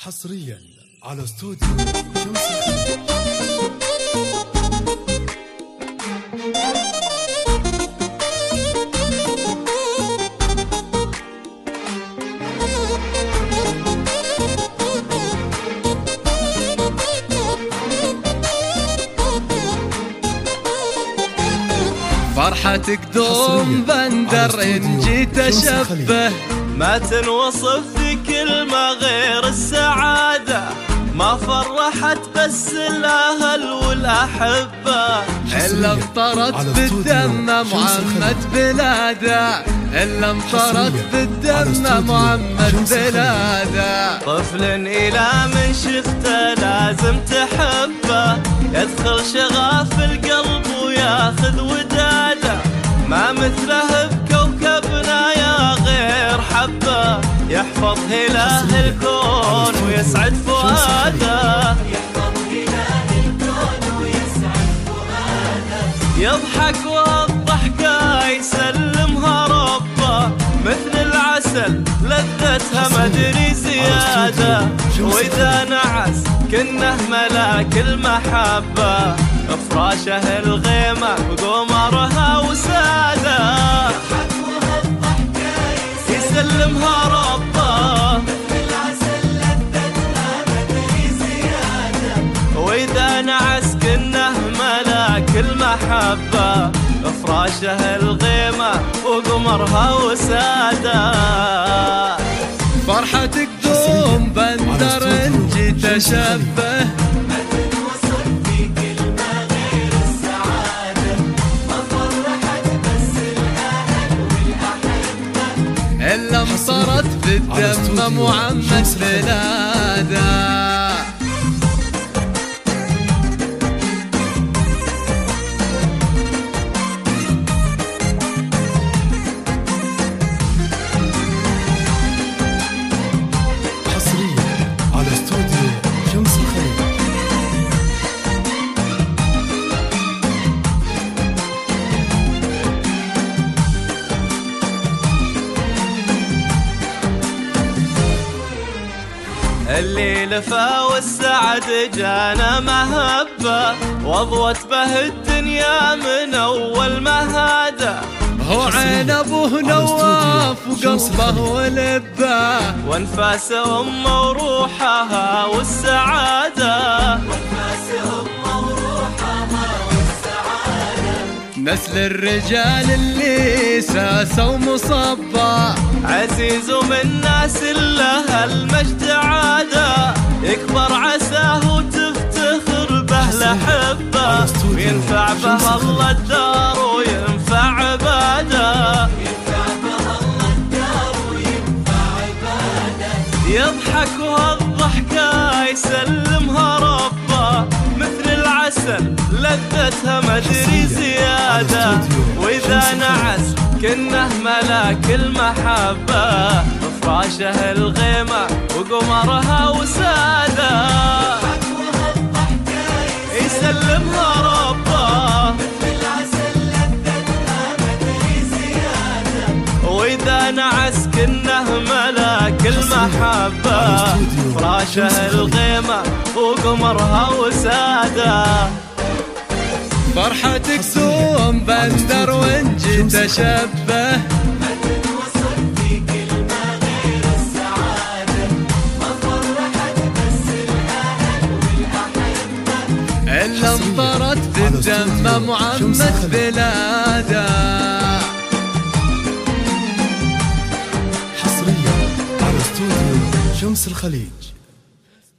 حصريا على استوديو شمس الخليج. فرحتك دوم بندر إن جيت أشبه، ما تنوصف في كلمة غير السعادة، ما فرحت بس الأهل والأحبة، إلا امطرت بالدم معمد بلاده، إلا امطرت بالدم معمد بلاده. طفل إلى من شفته لازم تحبه، يدخل شغاف القلب وياخذ وداده، ما مثله بكوكبنا يا غير حبه، يحفظ إله الكون ويسعد فؤاده، يضحك والضحكة يسلمها ربه، مثل العسل لذتها مدري زيادة، وإذا نعس كنه ملاك المحبة، فراشه الغيمة بقمرها وسادة، يسلمها ربه، مثل العسل لذتها مدري زيادة، وإذا نعس كنه ملاك المحبة، فراشه الغيمة وقمرها وسادة. فرحتك دوم بندر إن جيت أشبه، ما تنوصف في كلمة غير السعادة، ما فرحت بس الأهل والأحبة، إلا امطرت بالدم معمد بلاده. اللي لفا والسعد جانا مهبة، واضوت به الدنيا من أول مهادة، هو عين أبوه نواف وقلبه ولبه، وانفاس أمه وروحها والسعادة، نسل الرجال اللي ساسة ومصبة، عزيز من ناس له المجد عادة، يكبر عساه وتفتخر به الأحبة، وينفع به الله الدار وينفع عباده، يضحك وهالضحكة يسلمها ربه، مثل العسل لذتها مدري زيادة، وإذا نعس كنه ملاك المحبة، فراشه الغيمة وقمرها وسادة، يسلمها ربه، مثل العسل لذتها مدري زيادة، وإذا نعس كنه ملاك المحبة، فراشه الغيمة وقمرها وسادة. فرحتك دوم بندر وإن جيت أشبه، ما تنوصف في كلمة غير السعادة، ما فرحت بس الأهل والأحبة، إلا امطرت بالدم معمد بلاده. حصريا على استوديو شمس الخليج.